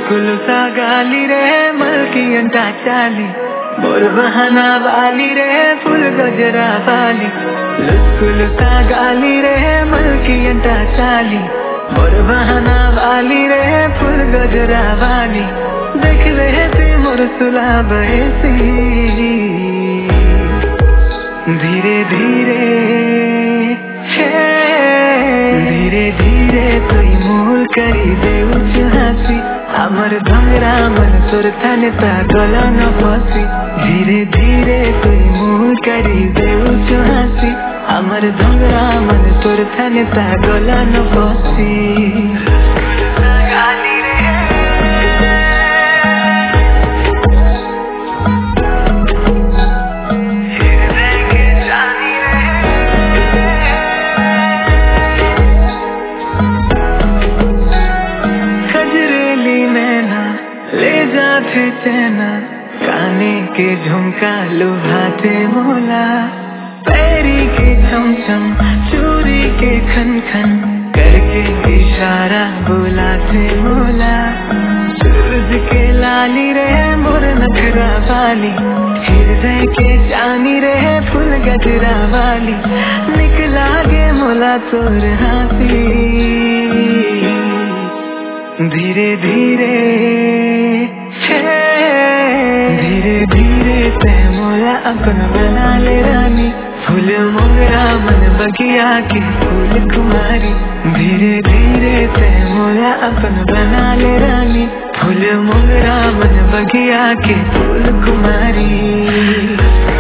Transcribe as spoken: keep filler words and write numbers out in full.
लुस्कुलु सा गाली रे मलकी अंटा चाली मोर बहाना वाली रे फुल गजरा वाली लुस्कुलु सा गाली रे मलकी अंटा चाली मोर बहाना वाली रे फुल गजरा वाली देख रहे थे मोर सुला बहसी धीरे धीरे धीरे धीरे कोई मूल करी दे उच हासी हमर भंगरा मन तोर थाने ता गला न फसी धीरे धीरे कोई मूल करी दे उच हासी हमर भंगरा मन तोर थाने ता गला न फसी थे चैना काने के झुमका लुभाते मोला पैरी के छमछम चूड़ी के खन खन करके इशारा बुलाते मोला सूरज के लाली रहे मोर नखरा वाली हृदय के जानी रहे फुल गजरा वाली निकला गे मोला तोर हाथी धीरे धीरे धीरे धीरे ते मोला अपना बना ले रानी फूल मोगरा मन बगिया की फूल कुमारी धीरे धीरे ते मोला अपना बना ले रानी फूल मोगरा मन बगिया की फूल कुमारी।